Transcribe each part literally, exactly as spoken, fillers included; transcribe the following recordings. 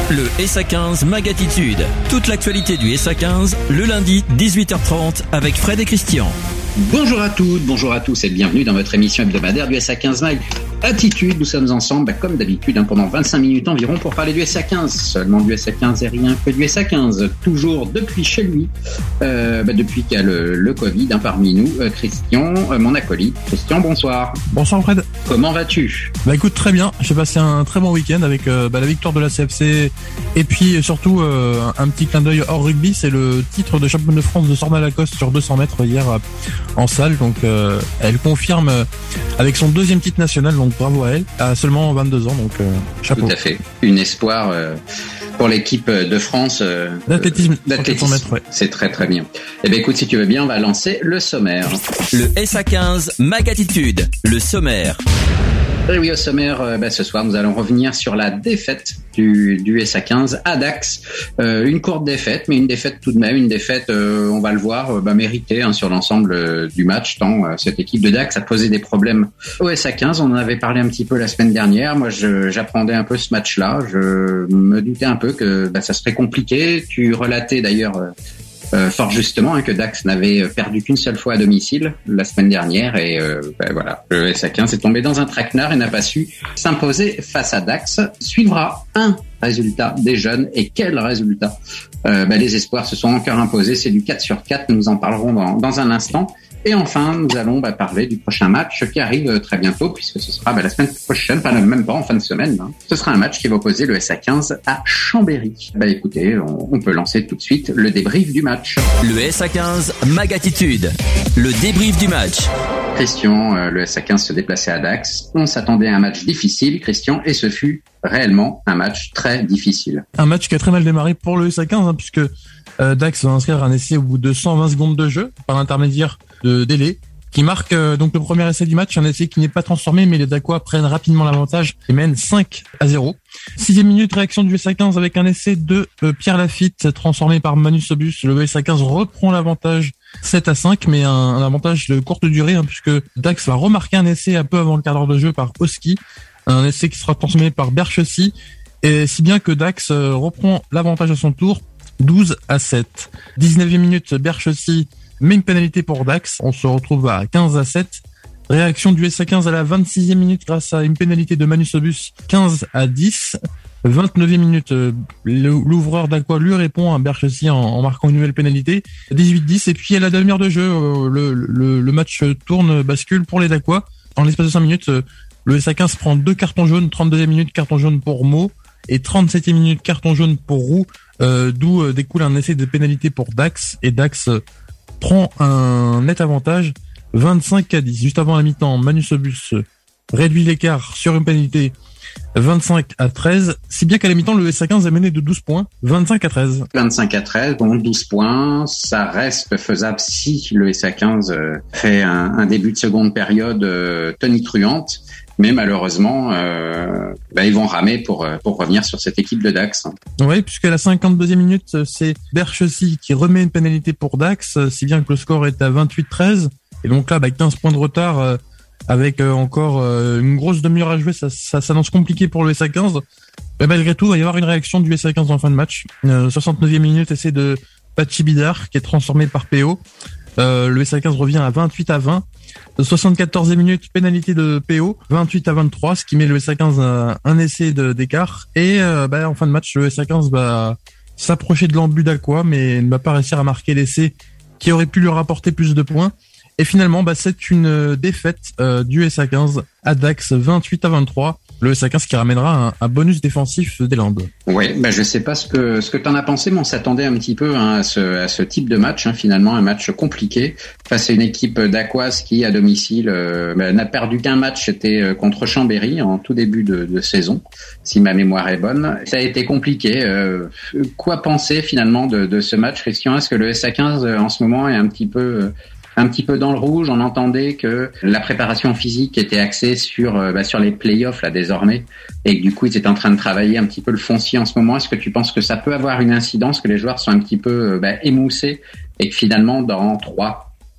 Le S A quinze Mag Attitude. Toute l'actualité du S A quinze, le lundi, dix-huit heures trente, avec Fred et Christian. Bonjour à toutes, bonjour à tous et bienvenue dans votre émission hebdomadaire du S A quinze Mag Attitude. Nous sommes ensemble, bah, comme d'habitude, hein, pendant vingt-cinq minutes environ pour parler du S A quinze. Seulement du S A quinze et rien que du S A quinze. Toujours depuis chez lui, euh, bah, depuis qu'il y a le, le Covid, hein, parmi nous, euh, Christian, euh, mon acolyte. Christian, bonsoir. Bonsoir Fred. Comment vas-tu ? Bah écoute, très bien. J'ai passé un très bon week-end avec euh, bah, la victoire de la C F C et puis surtout euh, un petit clin d'œil hors rugby. C'est le titre de championne de France de Sorna Lacoste sur deux cents mètres hier euh, en salle. Donc euh, elle confirme euh, avec son deuxième titre national. Donc bravo à elle, à seulement vingt-deux ans, donc euh, chapeau. Tout à fait, une espoir euh, pour l'équipe de France euh, d'athlétisme, d'athlétisme. Mètres, ouais. C'est très très bien. Eh bien écoute, si tu veux bien, on va lancer le sommaire. Le S A quinze Mag Attitude, le sommaire. Et oui, au sommaire, euh, bah, ce soir, nous allons revenir sur la défaite du, du S A quinze à Dax. Euh, une courte défaite, mais une défaite tout de même, une défaite, euh, on va le voir, euh, bah, méritée hein, sur l'ensemble euh, du match, tant euh, cette équipe de Dax a posé des problèmes au S A quinze. On en avait parlé un petit peu la semaine dernière. Moi, je, j'appréhendais un peu ce match-là. Je me doutais un peu que bah, ça serait compliqué. Tu relatais d'ailleurs... Euh, Euh, fort justement hein, que Dax n'avait perdu qu'une seule fois à domicile la semaine dernière et euh, ben voilà, le S A quinze est tombé dans un traquenard et n'a pas su s'imposer face à Dax. Suivra un résultat des jeunes et quel résultat. euh, ben les espoirs se sont encore imposés, c'est du quatre sur quatre, nous en parlerons dans, dans un instant. Et enfin, nous allons bah, parler du prochain match qui arrive très bientôt, puisque ce sera bah, la semaine prochaine, pas même pas en fin de semaine. Hein. Ce sera un match qui va opposer le S A quinze à Chambéry. Bah écoutez, on, on peut lancer tout de suite le débrief du match. Le S A quinze Mag Attitude, le débrief du match. Christian, euh, le S A quinze se déplaçait à Dax. On s'attendait à un match difficile, Christian, et ce fut réellement un match très difficile. Un match qui a très mal démarré pour le S A quinze, hein, puisque euh, Dax va inscrire un essai au bout de cent vingt secondes de jeu par l'intermédiaire de Délé, qui marque euh, donc le premier essai du match, un essai qui n'est pas transformé, mais les Dacois prennent rapidement l'avantage et mènent cinq à zéro. Sixième minute, réaction du S A quinze avec un essai de euh, Pierre Lafitte transformé par Manu Sobus. Le S A quinze reprend l'avantage sept à cinq, mais un, un avantage de courte durée, hein, puisque Dax va remarquer un essai un peu avant le quart d'heure de jeu par Oski, un essai qui sera transformé par Berchessi, et si bien que Dax euh, reprend l'avantage à son tour, douze à sept. dix-neuvième minute, Berchessi met une pénalité pour Dax, on se retrouve à quinze à sept. Réaction du S A quinze à la vingt-sixième minute grâce à une pénalité de Manu Sobus, quinze à dix. vingt-neuvième minute, l'ouvreur d'Aqua lui répond à Berchessi en, en marquant une nouvelle pénalité, dix-huit dix. Et puis à la demi-heure de jeu, le, le, le match tourne, bascule pour les Dacois. En l'espace de cinq minutes, le S A quinze prend deux cartons jaunes, trente-deuxième minute carton jaune pour Mo et trente-septième minute carton jaune pour Roux, euh, d'où euh, découle un essai de pénalité pour Dax, et Dax euh, prend un net avantage vingt-cinq à dix. Juste avant la mi-temps, Manu Sobus réduit l'écart sur une pénalité vingt-cinq à treize, si bien qu'à la mi-temps, le S A quinze est mené de douze points, vingt-cinq à treize. vingt-cinq à treize, bon, douze points, ça reste faisable si le S A quinze fait un, un début de seconde période euh, tonitruante, mais malheureusement, euh, bah, ils vont ramer pour pour revenir sur cette équipe de Dax. Oui, puisqu'à la cinquante-deuxième minute, c'est Berchessi qui remet une pénalité pour Dax, si bien que le score est à vingt-huit treize, et donc là, bah, quinze points de retard, euh, avec euh, encore euh, une grosse demi-heure à jouer, ça, ça s'annonce compliqué pour le S A quinze. Mais malgré tout, il va y avoir une réaction du S A quinze en fin de match. Euh, soixante-neuvième minute, essai de Pachi Bidar, qui est transformé par P O. Euh, le S A quinze revient à vingt-huit à vingt. soixante-quatorzième minute, pénalité de P O, vingt-huit à vingt-trois, ce qui met le S A quinze à un essai de, d'écart. Et euh, bah, en fin de match, le S A quinze va s'approcher de l'embut d'Aqua, mais ne va pas réussir à marquer l'essai qui aurait pu lui rapporter plus de points. Et finalement, bah, c'est une défaite euh, du S A quinze à Dax, vingt-huit à vingt-trois. Le S A quinze qui ramènera un, un bonus défensif des Landes. Oui, bah je sais pas ce que ce que t'en as pensé, mais on s'attendait un petit peu hein, à ce à ce type de match. Hein, finalement, un match compliqué face à une équipe d'Aqouas qui, à domicile, euh, bah, n'a perdu qu'un match. C'était contre Chambéry en tout début de, de saison, si ma mémoire est bonne. Ça a été compliqué. Euh, quoi penser finalement de, de ce match, Christian? Est-ce que le S A quinze en ce moment est un petit peu un petit peu dans le rouge? On entendait que la préparation physique était axée sur bah, sur les playoffs là désormais, et que du coup ils étaient en train de travailler un petit peu le foncier en ce moment. Est-ce que tu penses que ça peut avoir une incidence, que les joueurs sont un petit peu bah, émoussés, et que finalement dans trois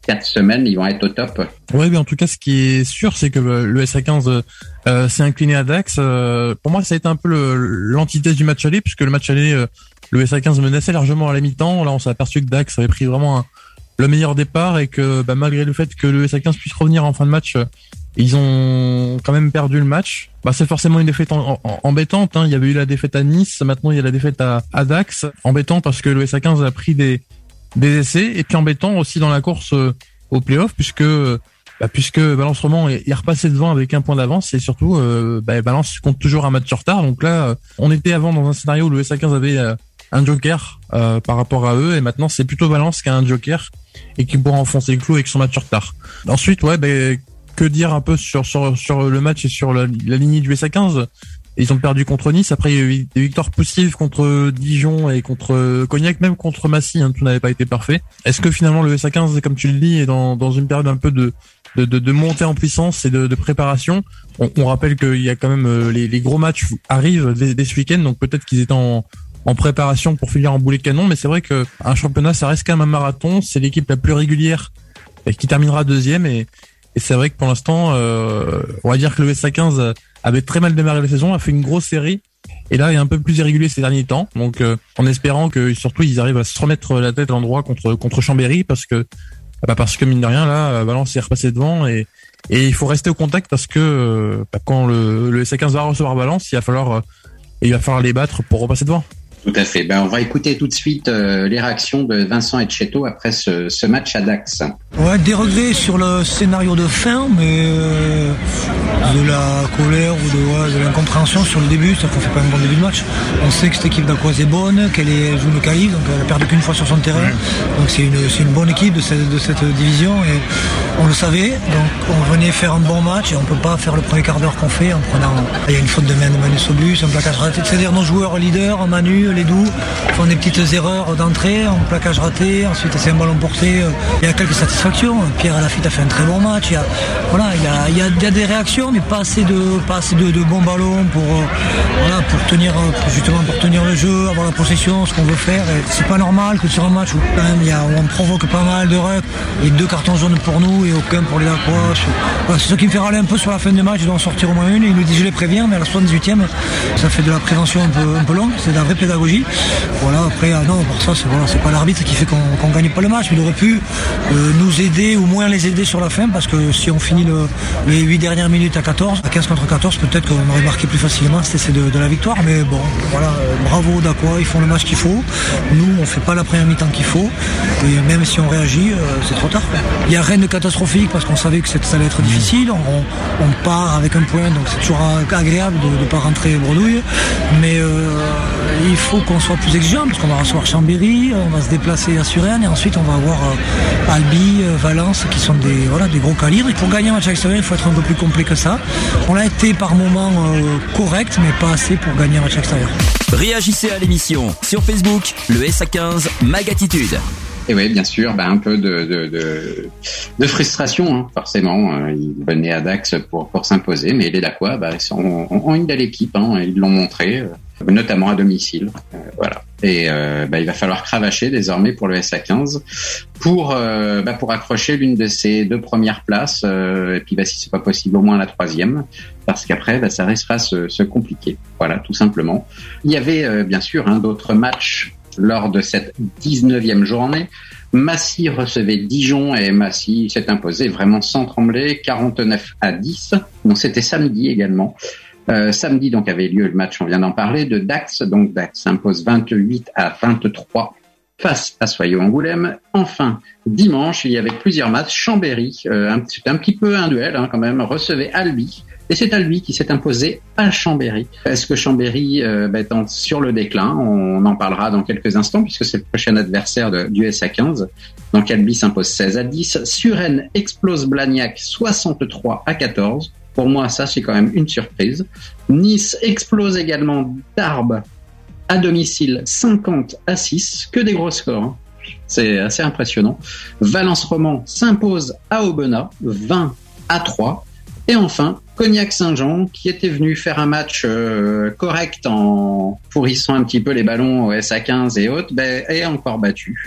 quatre semaines, ils vont être au top. Ouais, mais en tout cas, ce qui est sûr, c'est que le S A quinze euh, s'est incliné à Dax. Euh, pour moi, ça a été un peu le, l'antithèse du match aller, puisque le match aller, euh, le S A quinze menaçait largement à la mi-temps. Là, on s'est aperçu que Dax avait pris vraiment un, le meilleur départ et que bah, malgré le fait que le S A quinze puisse revenir en fin de match, ils ont quand même perdu le match. Bah, c'est forcément une défaite en, en, embêtante. Hein. Il y avait eu la défaite à Nice, maintenant il y a la défaite à, à Dax. Embêtant parce que le S A quinze a pris des, des essais, et puis embêtant aussi dans la course euh, au play-off, puisque bah, puisque Valence Roman est, est repassé devant avec un point d'avance, et surtout euh, bah, Valence compte toujours un match sur retard. Donc là, euh, on était avant dans un scénario où le S A quinze avait euh, un joker euh, par rapport à eux, et maintenant c'est plutôt Valence qui a un joker et qui pourra enfoncer le clou avec son match sur retard. Ensuite, ouais, bah, que dire un peu sur sur sur le match et sur la, la lignée du S A quinze. Ils ont perdu contre Nice. Après, il y a eu des victoires poussives contre Dijon et contre Cognac, même contre Massy. Hein, tout n'avait pas été parfait. Est-ce que finalement le S A quinze, comme tu le dis, est dans dans une période un peu de de de, de montée en puissance et de, de préparation? On, on rappelle qu'il y a quand même euh, les, les gros matchs arrivent dès, dès ce week-end, donc peut-être qu'ils étaient en en préparation pour finir en boulet de canon. Mais c'est vrai que un championnat, ça reste quand même un marathon. C'est l'équipe la plus régulière et qui terminera deuxième, et Et c'est vrai que pour l'instant, euh, on va dire que le S A quinze avait très mal démarré la saison, a fait une grosse série, et là, il est un peu plus irrégulier ces derniers temps. Donc, euh, en espérant que surtout ils arrivent à se remettre la tête à l'endroit contre contre Chambéry, parce que bah parce que mine de rien, là, Valence est repassé devant, et et il faut rester au contact, parce que bah, quand le, le S A quinze va recevoir Valence, il va falloir euh, il va falloir les battre pour repasser devant. Tout à fait. Ben, on va écouter tout de suite euh, les réactions de Vincent Etcheto après ce, ce match à Dax. Ouais, des regrets sur le scénario de fin, mais euh, de la colère ou de, ouais, de l'incompréhension sur le début. Ça ne fait pas un bon début de match. On sait que cette équipe d'Aquoise est bonne, qu'elle est, joue le qualif, donc elle a perdu qu'une fois sur son terrain. Donc c'est une, c'est une bonne équipe de cette, de cette division, et on le savait. Donc on venait faire un bon match, et on ne peut pas faire le premier quart d'heure qu'on fait en prenant. Il y a une faute de main de Manu Sobus, un plaquage raté. C'est-à-dire nos joueurs leaders, Manu, les doux, font des petites erreurs d'entrée, un plaquage raté, ensuite c'est un ballon porté. Il y a quelques satisfactions. Pierre Lafitte a fait un très bon match. Il y a, voilà, il y a, il y a, il y a des réactions, mais pas assez de, pas assez de, de bons ballons pour, voilà, pour tenir, pour justement pour tenir le jeu, avoir la possession, ce qu'on veut faire. Et c'est pas normal que sur un match où quand même il y a, où on provoque pas mal de rucks, il y a deux cartons jaunes pour nous et aucun pour les Aquois. Voilà, c'est ce qui me fait râler un peu sur la fin de match. Ils doivent en sortir au moins une. Il nous dit je les préviens, mais à la soixante-dix-huitième, ça fait de la prévention un peu, un peu longue. C'est de la vraie pédagogie. Voilà, après, ah non, pour ça, c'est, voilà, c'est pas l'arbitre qui fait qu'on, qu'on gagne pas le match, mais il aurait pu euh, nous aider, ou moins les aider sur la fin, parce que si on finit le, les huit dernières minutes à quatorze, à quinze contre quatorze, peut-être qu'on aurait marqué plus facilement, c'était de, de la victoire, mais bon, voilà, euh, bravo d'Aqua, ils font le match qu'il faut. Nous, on fait pas la première mi-temps qu'il faut, et même si on réagit, euh, c'est trop tard. Il y a rien de catastrophique, parce qu'on savait que ça allait être difficile, on, on part avec un point, donc c'est toujours agréable de ne pas rentrer bredouille, mais euh, il faut qu'on soit plus exigeant, parce qu'on va recevoir Chambéry, on va se déplacer à Suresnes, et ensuite on va avoir euh, Albi, euh, Valence, qui sont des, voilà, des gros calibres. Et pour gagner un match extérieur, il faut être un peu plus complet que ça. On a été par moments euh, correct, mais pas assez pour gagner un match extérieur. Réagissez à l'émission sur Facebook, le S A quinze Magatitude. Et oui, bien sûr, bah, un peu de, de, de, de frustration, hein, forcément. Ils venaient à Dax pour, pour s'imposer, mais les Daquois, bah, ils sont, ont une belle équipe, hein, ils l'ont montré, notamment à domicile. Euh, voilà. Et euh, bah, il va falloir cravacher désormais pour le S A quinze pour euh, bah, pour accrocher l'une de ces deux premières places, euh, et puis bah, si c'est pas possible, au moins la troisième, parce qu'après bah, ça restera se, se compliquer. Voilà, tout simplement. Il y avait euh, bien sûr hein, d'autres matchs lors de cette dix-neuvième journée. Massy recevait Dijon, et Massy s'est imposé vraiment sans trembler, quarante-neuf à dix. Donc c'était samedi également. Euh, samedi donc avait lieu le match, on vient d'en parler, de Dax. Donc Dax s'impose vingt-huit à vingt-trois face à Soyaux-Angoulême. Enfin, dimanche, il y avait plusieurs matchs. Chambéry, euh, un, c'était un petit peu un duel hein, quand même, recevait Albi. Et c'est Albi qui s'est imposé à Chambéry. Est-ce que Chambéry euh, bah, est en, sur le déclin? On en parlera dans quelques instants, puisque c'est le prochain adversaire de, du S A quinze. Donc Albi s'impose seize à dix. Suresnes explose Blagnac soixante-trois à quatorze. Pour moi, ça, c'est quand même une surprise. Nice explose également Tarbes à domicile cinquante à six. Que des gros scores, hein. C'est assez impressionnant. Valence Roman s'impose à Aubenas vingt à trois. Et enfin, Cognac-Saint-Jean, qui était venu faire un match euh, correct en pourrissant un petit peu les ballons au S A quinze et autres, ben, est encore battu.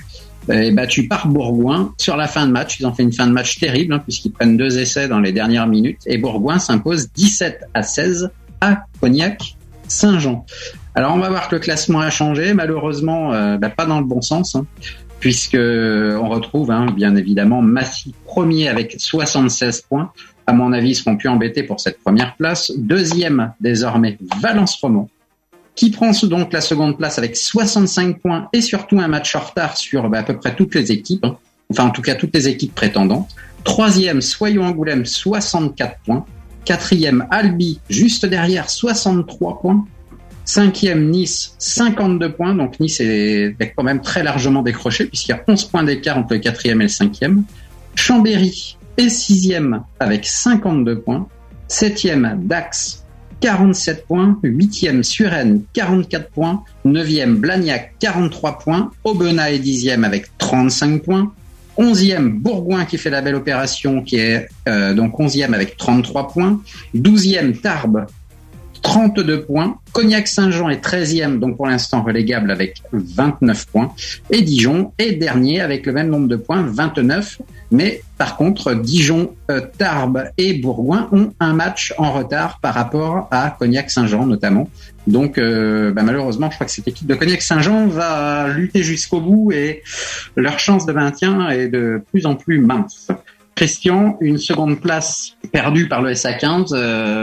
est battu par Bourgoin sur la fin de match. Ils ont fait une fin de match terrible, hein, puisqu'ils prennent deux essais dans les dernières minutes. Et Bourgoin s'impose dix-sept à seize à Cognac-Saint-Jean. Alors on va voir que le classement a changé, malheureusement euh, bah, pas dans le bon sens, hein, puisque on retrouve hein, bien évidemment Massy premier avec soixante-seize points. À mon avis, ils seront plus embêtés pour cette première place. Deuxième désormais Valence Romand, qui prend donc la seconde place avec soixante-cinq points et surtout un match en retard sur bah, à peu près toutes les équipes, hein. Enfin en tout cas toutes les équipes prétendantes. Troisième Soyons Angoulême, soixante-quatre points. Quatrième Albi, juste derrière, soixante-trois points. Cinquième Nice, cinquante-deux points. Donc Nice est quand même très largement décroché puisqu'il y a onze points d'écart entre le quatrième et le cinquième. Chambéry est sixième avec cinquante-deux points. Septième Dax, quarante-sept points. Huitième Suresnes, quarante-quatre points. Neuvième Blagnac, quarante-trois points. Aubenas est dixième avec trente-cinq points. Onzième Bourgoin qui fait la belle opération, qui est euh, donc onzième avec trente-trois points. Douzième Tarbes, trente-deux points. Cognac-Saint-Jean est treizième, donc pour l'instant relégable avec vingt-neuf points. Et Dijon est dernier avec le même nombre de points, vingt-neuf. Mais par contre, Dijon, euh, Tarbes et Bourgoin ont un match en retard par rapport à Cognac-Saint-Jean notamment. Donc euh, bah, malheureusement, je crois que cette équipe de Cognac-Saint-Jean va lutter jusqu'au bout et leur chance de maintien est de plus en plus mince. Christian, une seconde place perdue par le S A quinze,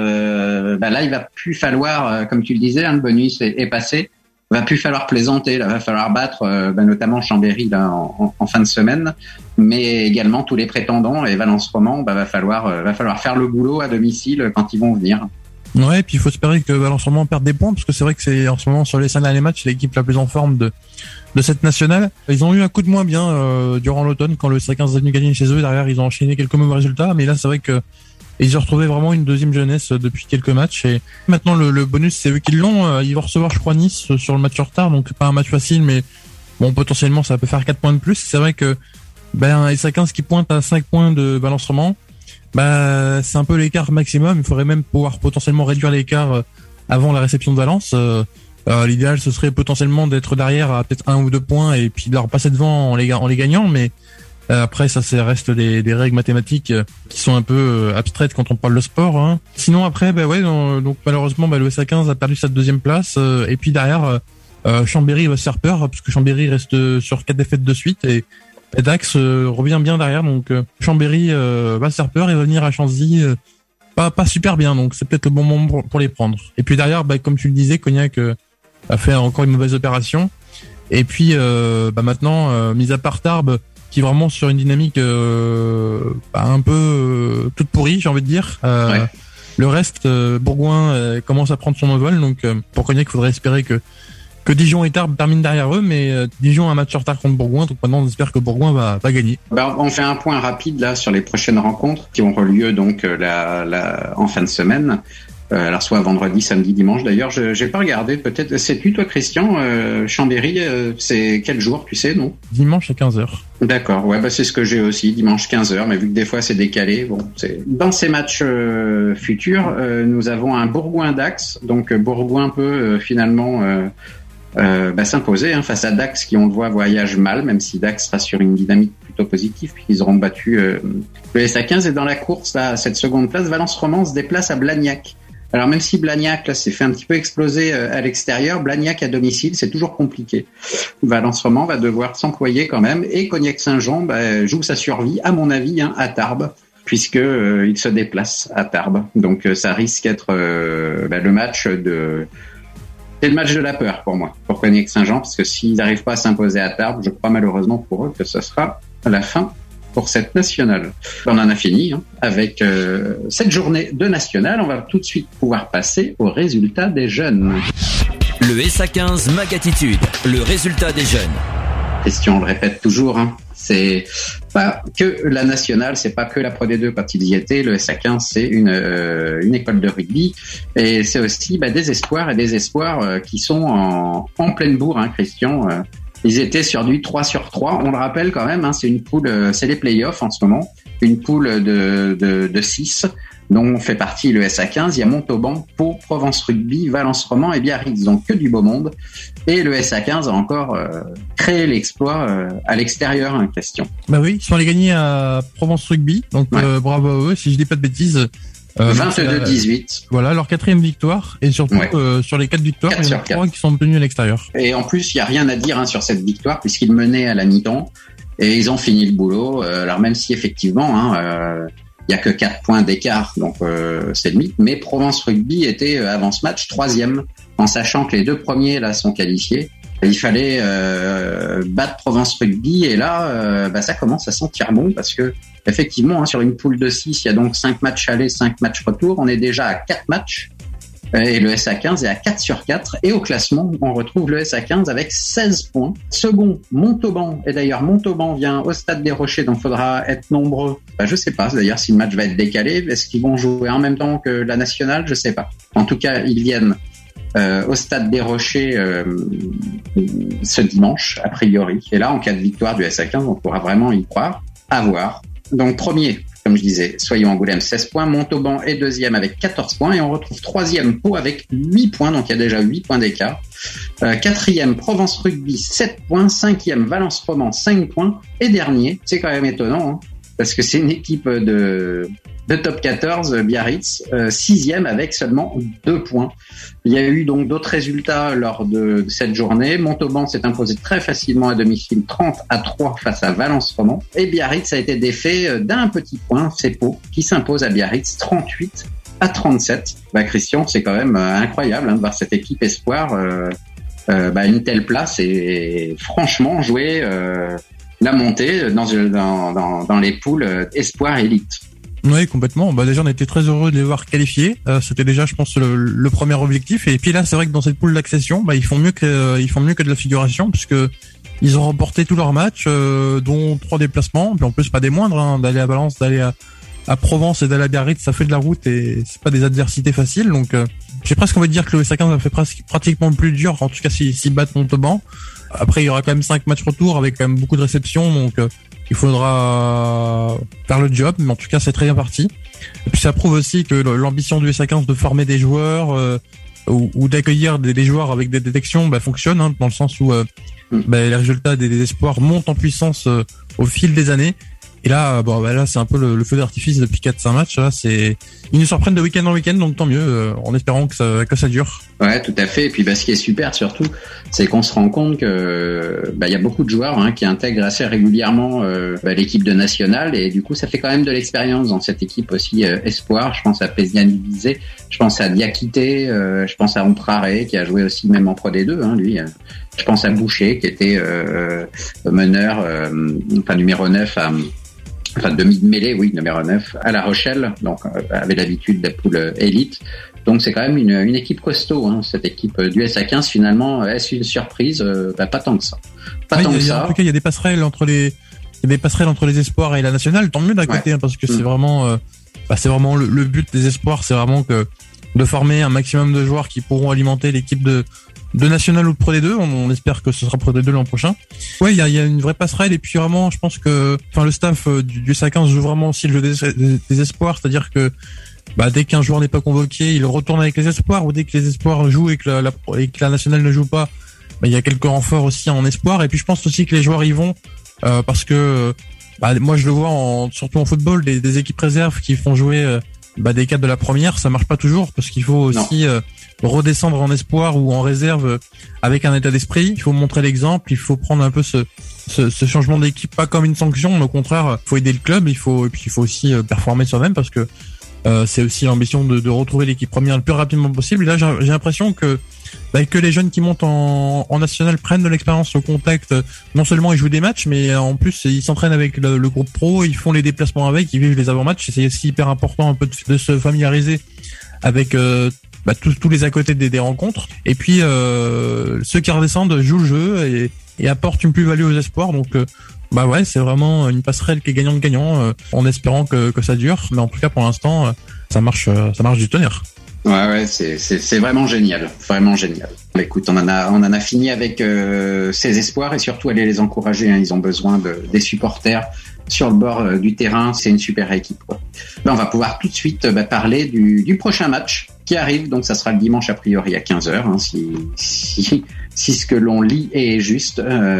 euh, bah là il va plus falloir, euh, comme tu le disais, hein, le bonus est, est passé, va plus falloir plaisanter, là va falloir battre euh, bah, notamment Chambéry là en, en, en fin de semaine, mais également tous les prétendants et Valence Romand, bah, va falloir euh, va falloir faire le boulot à domicile quand ils vont venir. Ouais, et puis il faut espérer que Valence Romand perde des points parce que c'est vrai que c'est en ce moment sur les cinq derniers matchs l'équipe la plus en forme de de cette nationale. Ils ont eu un coup de moins bien euh, durant l'automne quand le S A quinze est venu gagner chez eux. Derrière, ils ont enchaîné quelques mauvais résultats, mais là c'est vrai que ils ont retrouvé vraiment une deuxième jeunesse depuis quelques matchs. Et maintenant le, le bonus, c'est eux qui l'ont. Ils vont recevoir, je crois, Nice sur le match en retard, donc pas un match facile, mais bon, potentiellement ça peut faire quatre points de plus. C'est vrai que ben S A quinze qui pointe à cinq points de Valence Romand, bah c'est un peu l'écart maximum. Il faudrait même pouvoir potentiellement réduire l'écart avant la réception de Valence. Euh, euh, l'idéal ce serait potentiellement d'être derrière à peut-être un ou deux points et puis de leur passer devant en les, en les gagnant, mais euh, après ça c'est reste des, des règles mathématiques euh, qui sont un peu euh, abstraites quand on parle de sport, hein. Sinon après bah ouais donc, donc malheureusement bah, le S A quinze a perdu sa deuxième place euh, et puis derrière euh, euh, Chambéry va se faire peur parce que Chambéry reste sur quatre défaites de suite et Et Dax euh, revient bien derrière, donc euh, Chambéry euh, va se faire peur et va venir à Chanzy euh, pas pas super bien, donc c'est peut-être le bon moment pour, pour les prendre. Et puis derrière, bah, comme tu le disais, Cognac euh, a fait encore une mauvaise opération. Et puis euh, bah, maintenant, euh, mis à part Tarbes, qui est vraiment sur une dynamique euh, bah, un peu euh, toute pourrie, j'ai envie de dire. Euh, ouais. Le reste, euh, Bourgoin euh, commence à prendre son envol, donc euh, pour Cognac, il faudrait espérer que que Dijon et Tarbes terminent derrière eux, mais euh, Dijon a un match en retard contre Bourgoin, donc maintenant on espère que Bourgoin va, va gagner. Bah, on fait un point rapide là sur les prochaines rencontres qui auront lieu donc la, la, en fin de semaine. Euh, alors soit vendredi, samedi, dimanche. D'ailleurs, je j'ai pas regardé. Peut-être sais-tu toi, Christian, euh, Chambéry, euh, c'est quel jour, tu sais, non? Dimanche à quinze heures. D'accord. Ouais, bah c'est ce que j'ai aussi, dimanche quinze heures. Mais vu que des fois c'est décalé, bon, c'est dans ces matchs euh, futurs, euh, nous avons un Bourgoin-Dax. Donc Bourgoin peut euh, finalement euh, Euh, bah, s'imposer hein, face à Dax qui on le voit voyage mal, même si Dax sera sur une dynamique plutôt positive puisqu'ils auront battu euh, le S A quinze. Et dans la course là, cette seconde place, Valence Romand se déplace à Blagnac. Alors même si Blagnac là s'est fait un petit peu exploser euh, à l'extérieur, Blagnac à domicile c'est toujours compliqué. Valence Romand va devoir s'employer quand même et Cognac-Saint-Jean bah, joue sa survie à mon avis hein, à Tarbes puisque euh, il se déplace à Tarbes. Donc euh, ça risque d'être euh, bah, le match de C'est le match de la peur pour moi, pour Cognac-Saint-Jean, parce que s'ils n'arrivent pas à s'imposer à Tarbes, je crois malheureusement pour eux que ce sera la fin pour cette nationale. On en a fini hein, avec euh, cette journée de nationale. On va tout de suite pouvoir passer au résultat des jeunes. Le S A quinze Magatitude, le résultat des jeunes. Question, on le répète toujours, hein. C'est pas que la nationale, c'est pas que la Pro D deux quand ils y étaient. Le S A quinze, c'est une euh, une école de rugby et c'est aussi bah, des espoirs et des espoirs euh, qui sont en, en pleine bourre, hein, Christian. Euh, Ils étaient sur du trois sur trois. On le rappelle quand même, hein, c'est une poule, euh, c'est les playoffs en ce moment. Une poule de, de, de six, dont fait partie le S A quinze. Il y a Montauban, Pau, Provence Rugby, Valence Roman et Biarritz. Donc que du beau monde. Et le S A quinze a encore euh, créé l'exploit euh, à l'extérieur en question. Bah oui, ils sont allés gagner à Provence Rugby. Donc ouais. euh, bravo à eux, si je dis pas de bêtises. Euh, vingt-deux dix-huit. Voilà, leur quatrième victoire. Et surtout, ouais. euh, sur les quatre victoires, il y en a trois qui sont obtenues à l'extérieur. Et en plus, il n'y a rien à dire hein, sur cette victoire, puisqu'ils menaient à la mi-temps. Et ils ont fini le boulot. Euh, alors même si effectivement, il hein, euh, y a que quatre points d'écart, donc euh, c'est le mythe. Mais Provence Rugby était euh, avant ce match troisième, en sachant que les deux premiers là sont qualifiés. Il fallait euh, battre Provence Rugby et là, euh, bah, ça commence à sentir bon parce que effectivement, hein, sur une poule de six, il y a donc cinq matchs aller, cinq matchs retour. On est déjà à quatre matchs et le S A quinze est à quatre sur quatre. Et au classement, on retrouve le S A quinze avec seize points. Second, Montauban. Et d'ailleurs, Montauban vient au Stade des Rochers, donc il faudra être nombreux. Bah, je sais pas d'ailleurs si le match va être décalé. Est-ce qu'ils vont jouer en même temps que la nationale? Je sais pas. En tout cas, ils viennent Euh, au Stade des Rochers euh, ce dimanche, a priori. Et là, en cas de victoire du S A quinze, on pourra vraiment y croire. À voir. Donc, premier, comme je disais, Soyons Angoulême, seize points. Montauban est deuxième avec quatorze points. Et on retrouve troisième, Pau avec huit points. Donc, il y a déjà huit points d'écart. Euh, quatrième, Provence Rugby, sept points. Cinquième, Valence Roman, cinq points. Et dernier, c'est quand même étonnant, hein, parce que c'est une équipe de, de top quatorze, Biarritz, euh, sixième avec seulement deux points. Il y a eu donc d'autres résultats lors de cette journée. Montauban s'est imposé très facilement à domicile, trente à trois face à Valence Roman. Et Biarritz a été défait d'un petit point, c'est Pau, qui s'impose à Biarritz, trente-huit à trente-sept. Bah, Christian, c'est quand même incroyable hein, de voir cette équipe espoir euh, euh, bah, une telle place et, et franchement jouer euh, la montée dans, dans, dans, dans les poules espoir élite. Oui, complètement. Bah déjà, on était très heureux de les voir qualifiés. Euh, c'était déjà, je pense, le, le premier objectif. Et puis là, c'est vrai que dans cette poule d'accession, bah ils font mieux que euh, ils font mieux que de la figuration, puisque ils ont remporté tous leurs matchs, euh, dont trois déplacements. Puis en plus, pas des moindres. Hein, d'aller à Valence, d'aller à, à Provence et d'aller à Biarritz, ça fait de la route et c'est pas des adversités faciles. Donc, euh, j'ai presque envie de dire que le S A quinze a fait presque, pratiquement le plus dur, en tout cas s'ils si, si battent Montauban. Après, il y aura quand même cinq matchs retour avec quand même beaucoup de réceptions, donc. Euh, Il faudra faire le job, mais en tout cas, c'est très bien parti. Et puis, ça prouve aussi que l'ambition du S A quinze de former des joueurs euh, ou, ou d'accueillir des, des joueurs avec des détections bah, fonctionne, hein, dans le sens où euh, bah, les résultats des, des espoirs montent en puissance euh, au fil des années. Et là, bon, bah, là, c'est un peu le, le feu d'artifice depuis quatre cinq matchs. Là, c'est ils nous surprennent de week-end en week-end, donc tant mieux, euh, en espérant que ça, que ça dure. Ouais, tout à fait. Et puis, bah, ce qui est super surtout, c'est qu'on se rend compte que bah, il y a beaucoup de joueurs hein, qui intègrent assez régulièrement euh, bah, l'équipe de nationale, et du coup, ça fait quand même de l'expérience dans cette équipe aussi euh, espoir. Je pense à Péziane Bizet, je pense à Diakité, euh, je pense à Ompraré qui a joué aussi même en Pro D deux, hein, lui. Euh. Je pense à Boucher qui était euh, meneur, euh, enfin numéro neuf à enfin demi de mêlée, oui, numéro neuf, à La Rochelle, donc euh, avait l'habitude de la poule élite. Donc c'est quand même une, une équipe costaud, hein, cette équipe du S A quinze. Finalement, est-ce une surprise? euh, bah, Pas tant que ça. Pas ouais, tant y a, que ça. En tout cas, il y a des passerelles entre les, il y a des passerelles entre les espoirs et la nationale. Tant mieux d'un côté, ouais. hein, parce que mmh. c'est vraiment, euh, bah, c'est vraiment le, le but des espoirs, c'est vraiment que de former un maximum de joueurs qui pourront alimenter l'équipe de de national ou de Pro D deux. On, on espère que ce sera Pro D deux l'an prochain. Ouais, il y a, y a une vraie passerelle, et puis vraiment, je pense que, enfin, le staff du, du S A quinze joue vraiment aussi le jeu des, des, des espoirs, c'est-à-dire que, bah, dès qu'un joueur n'est pas convoqué, il retourne avec les espoirs, ou dès que les espoirs jouent et que la, la, et que la nationale ne joue pas, bah, il y a quelques renforts aussi en espoir. Et puis je pense aussi que les joueurs y vont, euh, parce que, bah, moi je le vois en, surtout en football, des, des équipes réserves qui font jouer, euh, bah, des cadres de la première, ça marche pas toujours, parce qu'il faut aussi, euh, redescendre en espoir ou en réserve avec un état d'esprit. Il faut montrer l'exemple, il faut prendre un peu ce, ce, ce changement d'équipe pas comme une sanction, mais au contraire, il faut aider le club, il faut, et puis il faut aussi performer soi-même, parce que euh, c'est aussi l'ambition de, de retrouver l'équipe première le plus rapidement possible. Et là, j'ai, j'ai l'impression que bah, que les jeunes qui montent en, en national prennent de l'expérience au contact. Non seulement ils jouent des matchs, mais en plus ils s'entraînent avec le, le groupe pro, ils font les déplacements avec, ils vivent les avant-matchs. C'est aussi hyper important un peu de, de se familiariser avec euh, bah, tous, tous les à côté des, des rencontres. Et puis euh, ceux qui redescendent jouent le jeu et, et apportent une plus-value aux espoirs. Donc euh, bah ouais, c'est vraiment une passerelle qui est gagnant-gagnant, euh, en espérant que, que ça dure. Mais en tout cas, pour l'instant, ça marche, ça marche du tonnerre. Ouais, ouais, c'est, c'est, c'est vraiment génial, vraiment génial. Bah, écoute, on en a, on en a fini avec euh, ces espoirs et surtout aller les encourager. Hein. Ils ont besoin de, des supporters sur le bord euh, du terrain. C'est une super équipe, quoi. Bah, on va pouvoir tout de suite bah, parler du, du prochain match qui arrive. Donc, ça sera le dimanche a priori à quinze heures. Hein, si, si, si ce que l'on lit est juste,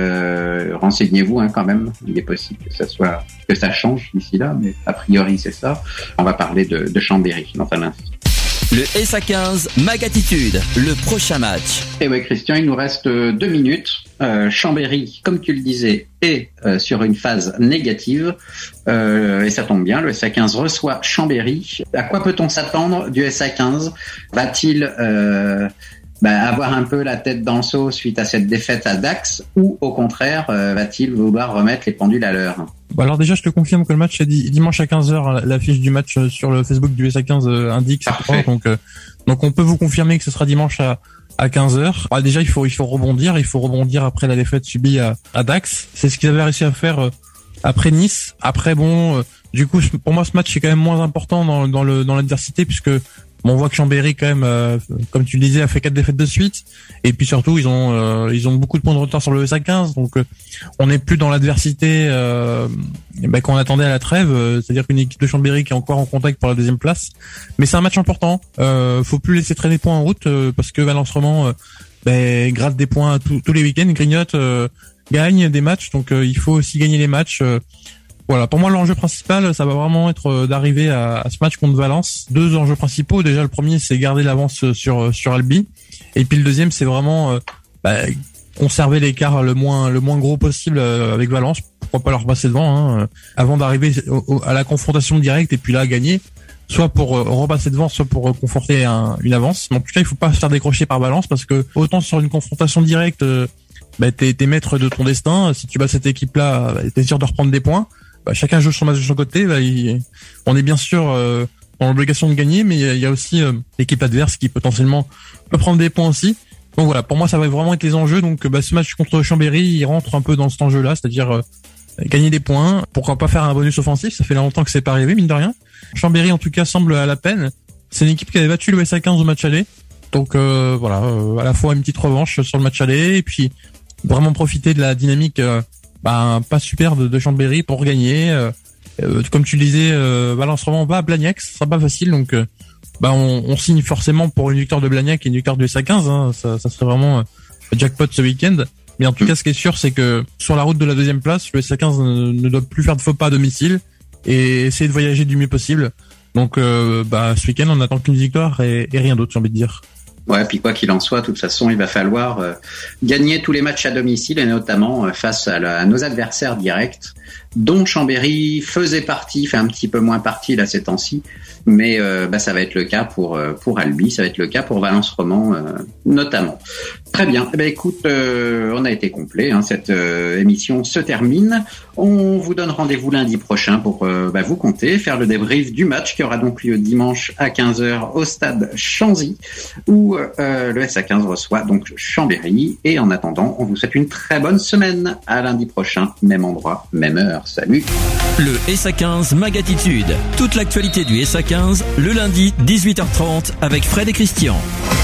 euh, renseignez-vous hein, quand même. Il est possible que ça soit, que ça change d'ici là, mais a priori c'est ça. On va parler de, de Chambéry dans un instant. Le S A quinze Mag Attitude, le prochain match. Et ouais, Christian, il nous reste deux minutes. Euh, Chambéry, comme tu le disais, est euh, sur une phase négative. Euh, et ça tombe bien, le S A quinze reçoit Chambéry. À quoi peut-on s'attendre du S A quinze ? Va-t-il euh, bah, avoir un peu la tête dans le seau suite à cette défaite à Dax ? Ou au contraire, euh, va-t-il vouloir remettre les pendules à l'heure ? Bah alors déjà, je te confirme que le match est dimanche à quinze heures. L'affiche du match sur le Facebook du S A quinze indique ça. Donc, euh, donc on peut vous confirmer que ce sera dimanche à, à quinze heures. Bah déjà, il faut, il faut rebondir. Il faut rebondir après la défaite subie à, à Dax. C'est ce qu'ils avaient réussi à faire euh, après Nice. Après, bon, euh, du coup, pour moi, ce match est quand même moins important dans, dans le, dans l'adversité puisque bon, on voit que Chambéry, quand même, euh, comme tu le disais, a fait quatre défaites de suite. Et puis surtout, ils ont euh, ils ont beaucoup de points de retard sur le S A quinze. Donc, euh, on n'est plus dans l'adversité euh, bah, qu'on attendait à la trêve. Euh, c'est-à-dire qu'une équipe de Chambéry qui est encore en contact pour la deuxième place. Mais c'est un match important. Euh, faut plus laisser traîner des points en route euh, parce que Valence Roman euh, bah, gratte des points tous, tous les week-ends, grignote, euh, gagne des matchs. Donc, euh, il faut aussi gagner les matchs. Euh, Voilà, pour moi l'enjeu principal, ça va vraiment être d'arriver à, à ce match contre Valence. Deux enjeux principaux. Déjà, le premier, c'est garder l'avance sur sur Albi, et puis le deuxième, c'est vraiment euh, bah, conserver l'écart le moins le moins gros possible avec Valence. Pourquoi pas leur passer devant hein, avant d'arriver au, au, à la confrontation directe et puis là gagner, soit pour euh, repasser devant, soit pour euh, conforter un, une avance. Mais en tout cas, il faut pas se faire décrocher par Valence parce que autant sur une confrontation directe, euh, bah, t'es, t'es maître de ton destin. Si tu bats cette équipe-là, bah, t'es sûr de reprendre des points. Bah, chacun joue son match de son côté. Bah, il, on est bien sûr euh, dans l'obligation de gagner, mais il y a aussi euh, l'équipe adverse qui potentiellement peut prendre des points aussi. Donc voilà, pour moi ça va vraiment être les enjeux. Donc bah, ce match contre Chambéry, il rentre un peu dans cet enjeu-là, c'est-à-dire euh, gagner des points. Pourquoi pas faire un bonus offensif ? Ça fait longtemps que c'est pas arrivé, mine de rien. Chambéry en tout cas semble à la peine. C'est une équipe qui avait battu le S A quinze au match aller. Donc euh, voilà, euh, à la fois une petite revanche sur le match aller et puis vraiment profiter de la dynamique. Euh, Bah, pas super de, de Chambéry pour gagner. Euh, euh, comme tu le disais, euh, Valence Roman va à Blagnac, ce sera pas facile, donc euh, bah on, on signe forcément pour une victoire de Blagnac et une victoire du S A quinze. Hein, ça, ça serait vraiment euh, jackpot ce week-end. Mais en tout cas, ce qui est sûr, c'est que sur la route de la deuxième place, le S A quinze ne, ne doit plus faire de faux pas à domicile et essayer de voyager du mieux possible. Donc, euh, bah ce week-end, on attend qu'une victoire et, et rien d'autre, j'ai envie de dire. Ouais, puis quoi qu'il en soit, de toute façon, il va falloir euh, gagner tous les matchs à domicile et notamment euh, face à, la, à nos adversaires directs, dont Chambéry faisait partie, fait un petit peu moins partie là ces temps-ci, mais euh, bah, ça va être le cas pour euh, pour Albi, ça va être le cas pour Valence Roman euh, notamment. Très bien. Eh ben écoute, euh, on a été complet. Hein, cette euh, émission se termine. On vous donne rendez-vous lundi prochain pour euh, bah, vous compter, faire le débrief du match qui aura donc lieu dimanche à quinze heures au stade Chanzy, où euh, le S A quinze reçoit donc Chambéry. Et en attendant, on vous souhaite une très bonne semaine. À lundi prochain, même endroit, même heure. Salut. Le S A quinze Mag Attitude. Toute l'actualité du S A quinze, le lundi, dix-huit heures trente, avec Fred et Christian.